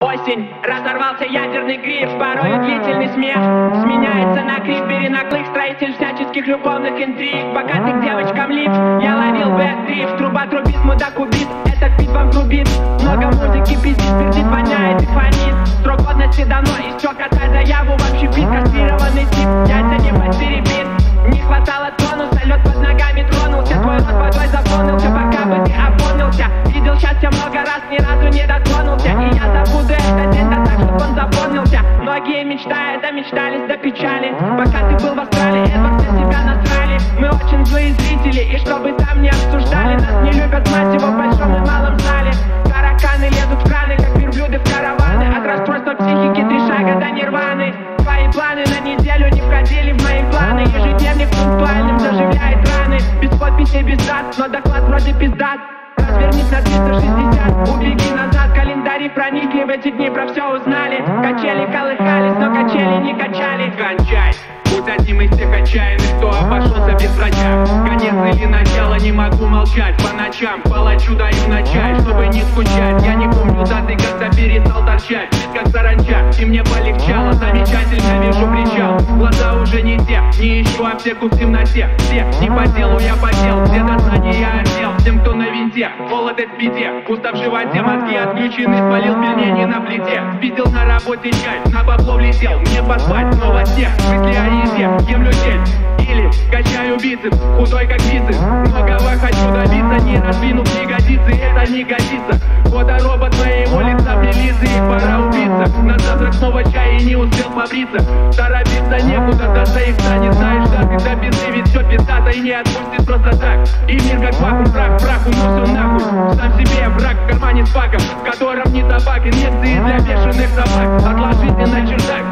осень. Разорвался ядерный гриф, порою длительный смех сменяется на крик перенаглых строитель всяческих любовных интриг. Богатых девочкам лифт, я ловил бэк-дрифт. Труба трубит, мудак убит, этот бит вам трубит. Много музыки пиздит, пердит, воняет и фонит. Срок годности давно истек, отдай заяву в общепит. Кастрированный тип, яйца не потеребит. Не хватало тонуса, лед под ногами тронулся. Твой рот водой заполнился, пока бы ты опомнился. Видел счастье много раз, ни разу не дотронулся. И я забуду этот день, да так, чтоб он запомнился. Многие мечтают, да мечтались до печали. Пока ты был в Австралии, Эдвард на себя насрали. Мы очень злые зрители, и чтобы там не обсуждали. Нас не любят, мать его, в большом и малом зале. Тараканы лезут в краны, как верблюды в караваны. От расстройства психики 3 шага до нирваны. Твои планы на неделю не входили в мои планы. Ежедневник пунктуальным заживляет раны. Без подписи, без дат, но доклад вроде пиздат. Развернись на 360, убеги назад. Календари проникли, в эти дни про все узнали. Качели колыхались, но качели не качали. Кончай, будь одним из тех отчаянных, кто обошелся без врача. Конец или начало, не могу молчать. По ночам палачу даю на чай, чтобы не скучать. Я не помню даты, когда перестал торчать. Как саранча, и мне полегчало. Замечательно вижу причал. Глаза уже не те, не ищу аптеку в темноте. Все, не по делу, я подел. Все до знания я отдел. Всем, кто на винте, холодец в беде. Пусто в животе, мозги отключены. Спалил пельмени на плите. Спиздил на работе чай, на бабло влетел. Мне поспать, снова снег. Мысли о еде, ем людей. Или качаю бицепс, худой как бицепс. Многого хочу добиться, не раздвинув ягодицы. Это не годится. Фоторобот моего лица в милиции, пора убиться. На завтрак снова чай и не успел побриться. Торопиться некуда, до заикса не знаешь даты. До пизды ведь все пиздато и не отпустит просто так. И мир как вакуум, прах уносу нахуй. Сам себе враг в кармане с паком, в котором не табак, инъекции для бешеных собак. Отложите на чердак.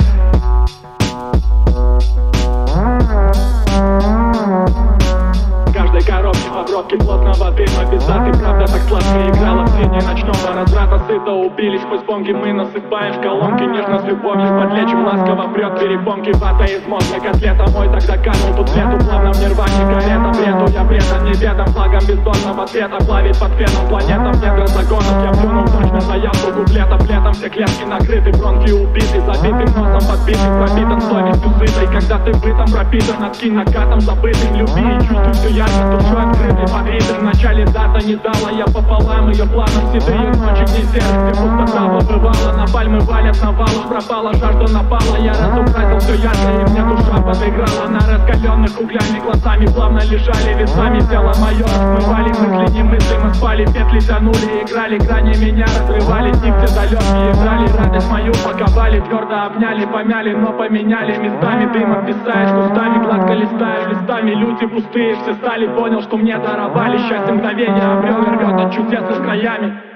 Каждой коробке в обробке плотного дыма без даты. Правда так сладко играла в тени ночного разврата. Сыто убились, хоть бомги мы насыпаем в колонки. Нежно с любовью подлечим, ласково прет перепонки. Вата из мозга, котлета мой тогда канул тут свету. Плавно в нирване карета, бреду я предан неведом. Флагом бездонного цвета плавит под феном планетам. Недра загонов я плюнул точно заявку куплетов. Летом все клетки накрыты, бронхи убиты. Забитым носом подбитый, пропитан совестью сытой. Когда ты бытом пропитан, откинь накатом забытым. Люби и чувствуй все ярко, душой открытой подвитой. Вначале дата не дала, я пополам ее планом. Седые ночи, где сердце пустота побывала. На пальмы валят навалом, пропала жажда напала. Я разукрасил все ярко, и мне душа подыграла. На раскаленных углями глазами плавно лежали весами. Тело мое смывали мысли, не мысли. Мы спали, петли тянули, играли грани меня разрывали. Дни все далекие играли, радость мою паковали. Твердо обняли, помяли, но поменяли местами. Дым отписаешь кустами, гладко листаешь листами. Люди пустые все стали, понял, что мне даровали. Счастье мгновения обрел, рвет от чудес с краями.